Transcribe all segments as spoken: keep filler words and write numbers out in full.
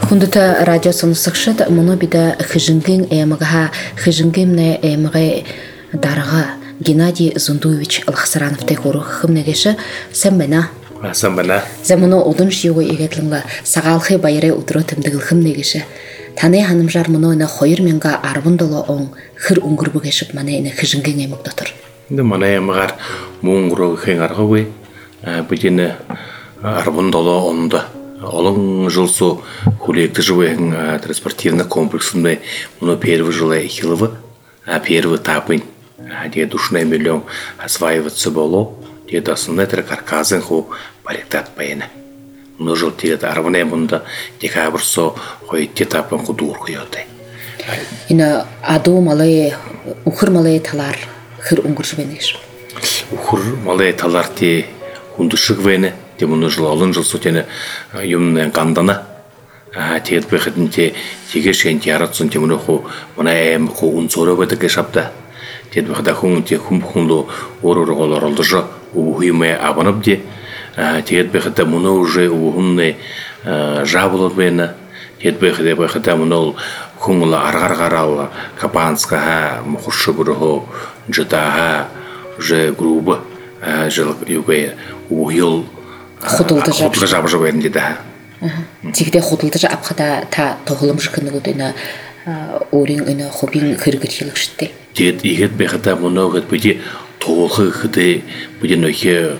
Хундата радио сонсогчид моно бида хижингийн эмгаха хижингимне эмгэ дарга Геннадий Зундуевич Алхасарановтай хүрэх хэмнэгэш сэмбэна. Сэмбэна. Замуно удын шиуга игэтлэнга сагаалхи баяраа өдрөө тэмдэглэх хэмнэгэш. Таны ханамжаар моно энэ two thousand seventeen он хэр өнгөрбөгөшөп манай энэ хижингийн эмэг дотор. Энэ манай эмгаар мөнгөрөө хэн аргагүй. Бидний seventeen онд олон жыл су хүлээгдэж транспортивный комплексный моно первый жилой хилов, а первый этапы где душный миллион осваиваться было, где основной каркасен ху паритет пейна. Множил те арване мунда декабрьсо ходит этапом худур хуётай. Ина аду малай ухр малай талар хэр өнгөршвэнэш. Ухр малай талар те хундушиг вэне. Те множил олон жыл сутене юмны гандана. А те бэхэдэн те тигэшэн яратсан те мноху манай эм ху унцороо байдаг шапта. Те бэхэдэ хүн те хүн хүндо өөрөөр голоор олдожо уухимэ абанабди. Те бэхэдэ мно уже уухны жабулот бэна. Те бэхэдэ бэхэдэ мно хүнла аргаргарал капанска мохушбурхо жата же грубо жил югэ уухил худалдаж авч байна да. Тэгдэ худалдаж авахда та тоглоомжих нэгүүд энэ өөрийн энэ хоббийн хэрэгэр хийлгэжтэй. Тэгэд ихэд байхад моногод бүди туулах гэдэг бүди нөхө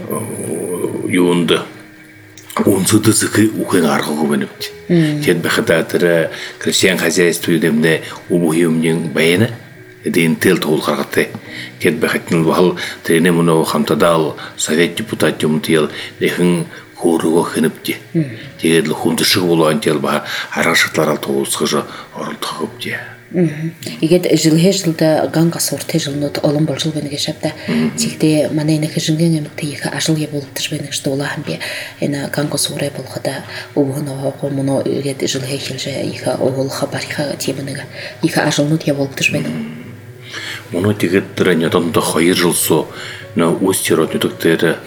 юунд унцудас ухын аргагүй байна. Тэгэд байхад тэр крестьян хозяйствоюдэмнэ убуймнин байна. Эдийн тэл туулгаргатай. Тэгэд байхад нь бол тэрний моно хамтадаа совет депутат юм тел лехэн хөөргөө хэнэвди. Тэгээд л хүндшиг болон тел ба харагшлаараа туулсгаж оролдох хөвди. Игээд жилхээ жилдэ ганга суртай жилнууд олон болж байна гэж шавда. Тэгтээ манай энэ хижингийн эмэгтэй их ажил явуулдаж байна гэж дуулаахан би энэ ганга сурай болгоход өвгөнөө хоо моно игээд жилхээ хэлжээ их уулха бариха тийм нэг их ажилнууд явуулдаж байна. Моно тэгээд тэр нядондо two жил су на устерот үдэгтэр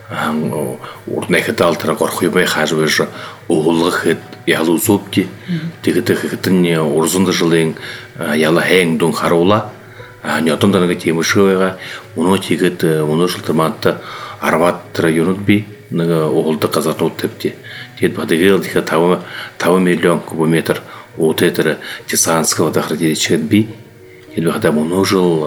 урнэхэд алтра горхой бай хаажвэж уулгахад ялуусупти тэгээд хэдэн урзунд жилийн яла хэн дун харула нядондо нэг тийм шөөга моно тэгээд моношултамат арватра юнут би нэг уулдаг газарнууд тавьти тэгээд бадэгээл их five миллион кубометр уутэтэр тисанского дахрдичэд би Il va d'abord nourrir,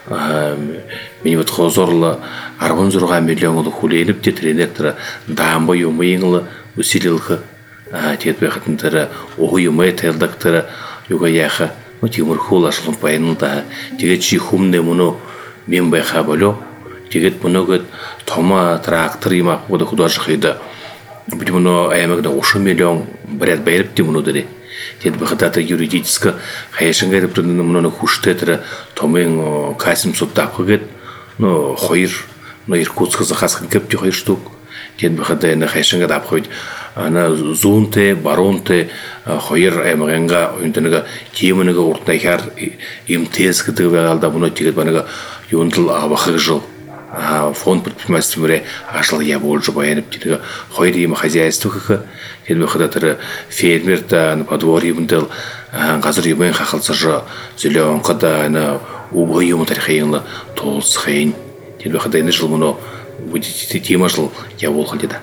mais votre réseau arrondira millions de coulées, le petit électre d'ambo yuming, aussi l'ilke, à titre de au yumet, el docteur Yugayaha, motivur hula slumpainda, tiget hum de mono, bimbe habalo, tiget monogot, Toma tractorima, with the Hudashida, but you know, I am a ocean million, bread by Timonodere. Тед бахатата юридическа хайшанга репрендум на хуштетра томын касим судтапгет но хоёр но иркутск захасхан кепти хоёр штук тед бахата на хайшанга дапхойд ана зунте баронте хоёр эмренга үнтэнага тимэнага уртнахар имтес гэдэг байгалда буно тигэд банага юундл авахжил фонд предпринимательстве ажил явуулж байна гэдэг хоёр юм хозяйство гэх хэлбэ хадатар фермерта на подворье мдэл газар юмын хахалцаж зөлөө онкода на уг юм тарихын тулсхын хэлбэ хадаа энэ жил мөн бүдит тийм ажил явуулах гэдэг.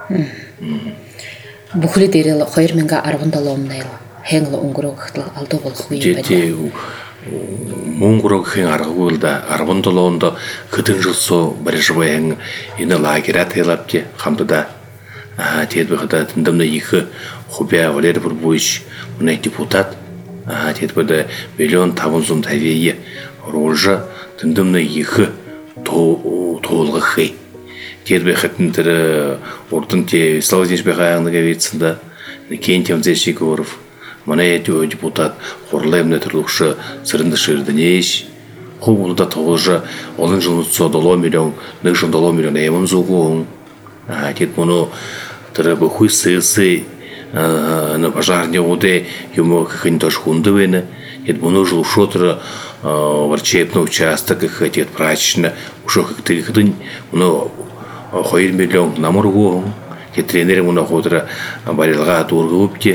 Бүхлээ дээрэл two thousand seventeen онд хэнгл өнгөрөх алдуу болох үе байна. Мөнгөрөгийн аргагүй л да seventeen онд хэдэн жил су барьжвэн энэ лагерат хэлапти хамтда а тэгээд бахада тэндэмнэ их хубя Валерий Бурбуевич мөн депутат а тэгээд бод миллион five hundred тавья рожа тэндэмнэ их туулгах тэгээд бахад тэр урдан тий Славдич бахааныг вицэндэ Кентем Зэшигоров манай депутат хурлын нэрлэгч Сэрэндэшэрдэнэш хөвгөлдө тоож олон жил цоо seven миллион one hundred миллион эмэм зүгүүн а тэгээд моно тэр бөхүйсээ на пожарные уды ему хэнтэш хундвэна тэгээд моно жил шотр врачебный участок хотят прачечна ушо хэдэн моно two миллион намургуу тэгээд тренер моно ходра барилга дургуупти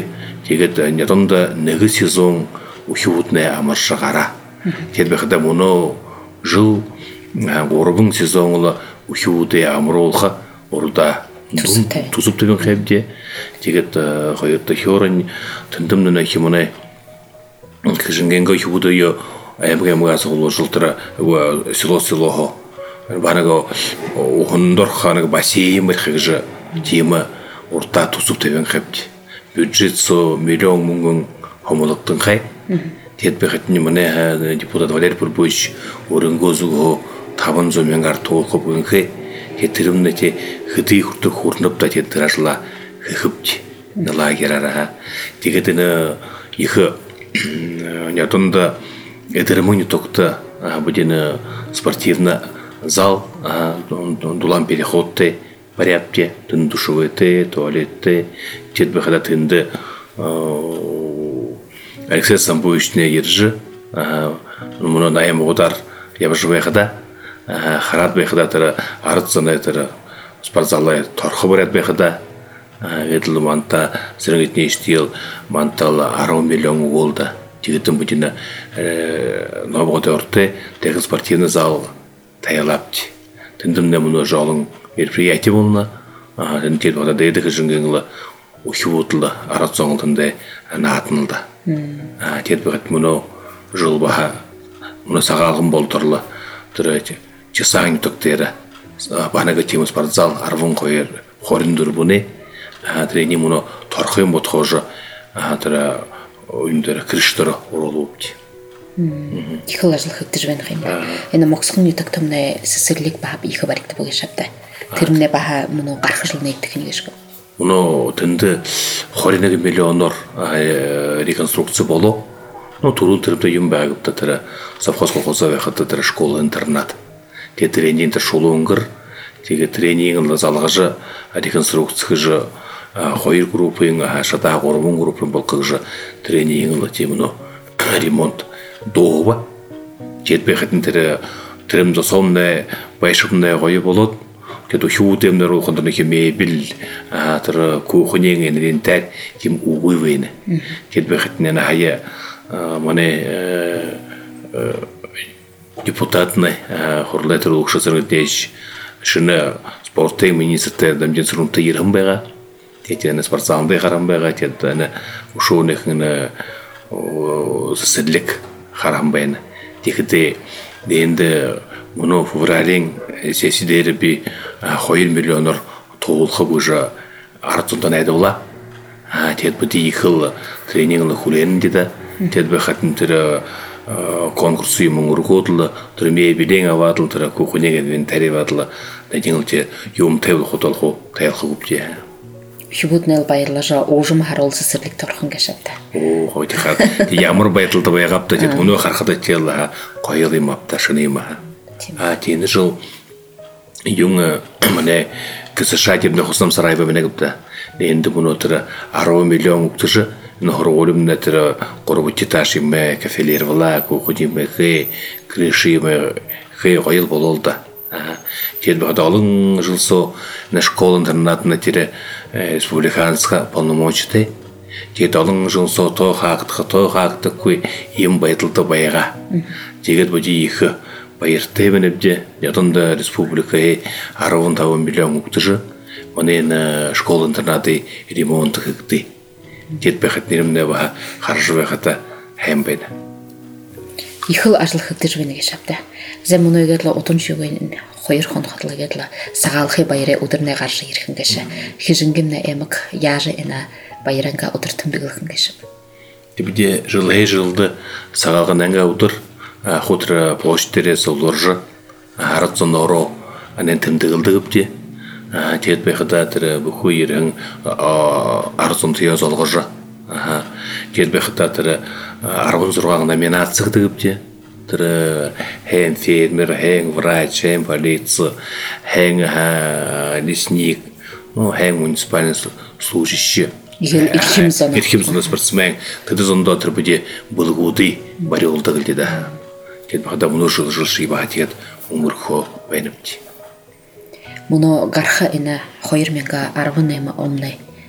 тэгээд нядонда нэг сезон ухиуднэ амаршагара тэгээд бэхда моно жил гурван сезонла ухиудэ амруулха урда тусуптэгэн хэвдэ тэгээд хоёрт хёрын тэндэмнэ химонэ кэжингэнгэ ухиудэ аймагаас улуултара село село банаго хондорханаг басейм гэж тима урта тусуптэгэн хэвдэ бюджет со миллион мөнгөн хомолоктон хай тэгэд бэхэтний манай депутат Валерий Пурбович өрөнгөөсгөө таван зуун мянгаар туулах бүгэнхэ хэтэрэмнэти хэдий хүртэх хүрнэвдэ тэгэд тэрашла хэвч налагерара тэгэд нэ их нятонда эдэрмөний тогта будин спортивный зал дулам переходты порядке тын душевые туалеты тет бэхэда тынды Алексей Самбуевичне ержи муно наем удар я бы живая хода харат бэхэда тара арцана тара спортзалы торхы барят бэхэда ведл манта сэрэгэтний штил мантал арван миллион голда тигэтэн будина новогоды орты тегін спортивный зал таялапти тындымне муно жолын мероприятие болна тен тел бада дейді кыжынгыңла ухивутлы арацоңылтынды наатынылды тет бәгет муно жыл баха муно сағалғын болтырлы түрі чесаң төктері банага тему спортзал арвын қойыр хорин дұрбуны трени муно торхым ботхожы түрі ойындары кіріштірі оролуыпти Ихла жыл хыпты жвен хайна. Эна моксхун ютактамна сесерлик баха ихы барикты болы шапта. Тэрмне баха муно гархы жыл нейттік негешко. Муно тэнді хоринеги миллионор реконструкция болу. Ну, турун тэрмді юм бәгіпті тірі совхоз колхоза вәқытті тірі школа-интернат. Те тренинг шолу ұңғыр. Теге тренинг залғажы реконструкция жы хойыр группың, шата ғорымын группың болқық жы тренинг теміно ремонт. Доба жетпехетін тірі тірімді сонны байшымны қойы болот кеду хиудемнер оқындырны кеме біл тірі көхінен енрентәр кем уғывайны жетпехетінен айы мане депутатны хорлайтыр ұқшасырғы деш шыны спорттың министртерден ден сұрымты ерім байға тетені спортзалындай қарам байға тетені ұшуынекіні сәсірлік харамбайны. Текіде енді мұны феврален сесидері бі хойыр миллионер тоғылқы бұжы артындан әді ола. Тет бұды екіл тренингілі құлайын деді. Тет бұ қатын түрі конкурсы мұңыр қотылы, түрмей білең аватылы, түрі көкінеген тәрі аватылы. Дәдеңілте юм тәуіл қоталқы тәйілқы көпте. Хибутнел байырлажа ожым харол сесерлик торхын кешепті. О, қойты қад. Ямыр байтылды байғапты, дед, мұны қарқыда телі қойылым апта, шынайым. Тені жыл юңы мұны кісі шатебіне құсам сарайба мәне көпті. Енді мұны тұры арван миллион ұқтыжы, нұғыр олымына тұры қорбытты ташымы, кафелер вала, көкудемі, қай, крышымы, қай қойыл бололды. Тед бағдалың жылсо на школ-интернатына тері республиканская полномочия. Тед алың жылсо то хақтықы, то хақтық көй ем байтылды байға. Тегет бұды екі байырты бәнебде, ятында республикаға арван таван миллион ұқтыжы, мұнен школ-интернаты ремонт қықты. Тед бәқетнерімді баға қаржы бәқеті әм бәйді. Ихыл ажыл хыпты жвенеге шапты. Зәмуны өгетлі отын шөгейін қойыр қонқатлы өгетлі сағалқы байыры ұдырны қаршы ерхін кеші. Хижінгімні әмік яжы әна байыранға ұдыртын бүгілхін кешіп. Дебіде жылы жылды сағалған әңға ұдыр, құтыры площадері солыржы, аратсын оро әнен тімдігілді күпте. Тет бәқіда түрі бүкі ерің арсын түйен солғыжы. Тет бәқіда түрі арғын зұрғағына номинация күпте. Түрі хән фермер, хән врач, хән полиция, хән лесник, хән муниципальный служащий. Ирхимзона спортсмен. Теді зонда түрі бүде бұлғуды бари олды кілдеді. Тет бәқіда мұны жыл-жыл баға тет ұмырқо бәйніпті. Мұны ғарқа әні қойыр менға арғын әмі омны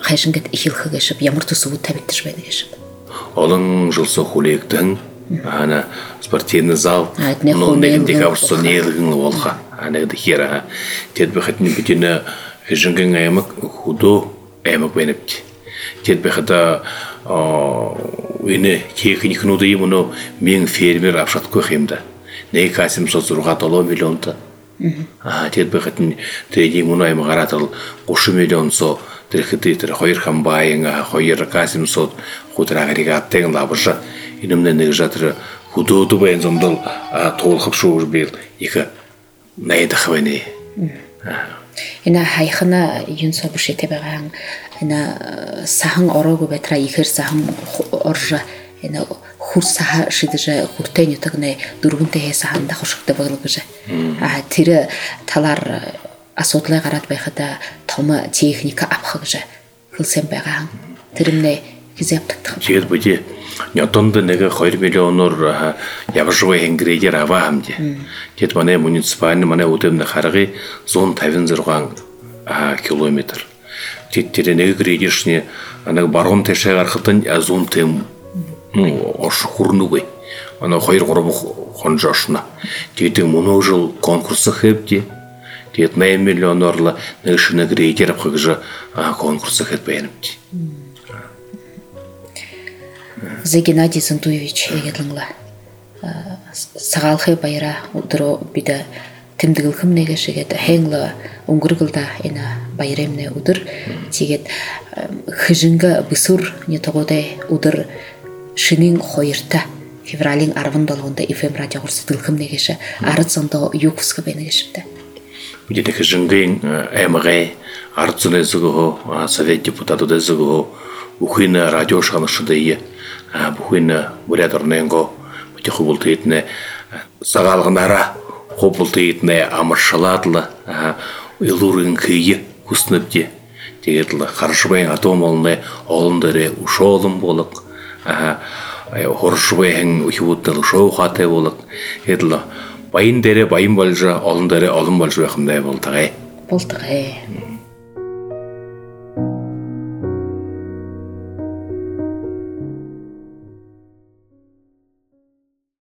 қайшынгет ихилхы кешіп, ямырты суы тәбеттір жбәді кешіп. Олың жылсы хулектің, ана спортивный зал, но негінде кавырсы нейлігін олға, ана гді хера. Тет бәхетінің бітені жынген әймік худу әймік бәніпті. Тет бәхеті үйіні кекінікін ұдайым, оны мен фермер апшат көхемді. Неге кәсім созыруға толы миллионты. Тет бәхетін тәйдейм оны әймі ғаратыл қошы миллион со тірхітейтір қойыр қамбайыңа, қойыр кәсім сот құдыра ғаригаттығын лабыша. Инымнен неге жатыры худуды бәйін зомдыл толқып шоғыр бейл екі найды қывайны. Ина хайхына юн собуш ете баған, ина сахын орогу бетра ихер сахын оржа, ина хур саха шидыжа хуртен ютығыны дұрғын тәе сахында құшықты бағылғыжа. Тірі талар асотлай қарат байқыда тома техника апқығыжа қылсен баған. Тірімне кізе аптықтығым. Жер бұде, нетонды неге қойр миллионор ябыжывай әңгірейдер ава хамде. Тет мане муниципальный мане өтемді қарығы зон тавин зырған километр. Теттері неге грейдершіне барғын тәшәй арқытын зон тем оршы құрнуғай. Ана қойр құрыбы қонжашына. Теттің мұны жыл конкурсы хепте. Тет най миллионорлы нешіні грейдер апқығыжы конкурсы хеп бәйініпті. Зе Геннадий Зантуевич егетліңла. Сағалқы байра ұдыру биді тімдігілкім неге шегет хәңлі ұңғырғылда ена байремне ұдыр. Тегет хыжынға бұсыр не тоғыдай ұдыр шынын қойырта. Февралин арвындалығында эф эм радио құрсы дылкім негеші арыт сонда юқфысқы бәйнегешіпті. Бидеді хыжынғын әміғай арытсын әзігі совет депутаты әзігі Бухина радио шанышыдайы, Бухина бурядырненго, бұте құбылтыйтіне сағалғынара құбылтыйтіне амыршаладылы, ұйлырын күйі күсніпте, дегетілі қаршыбайын атом олыны олындары ұшы олым болық, хоршыбайын ұхивуттылы шоу қаты болық, дегетілі байын дәрі байын болжа, олындары олым болжа өқімдай болтығай. Болтығай.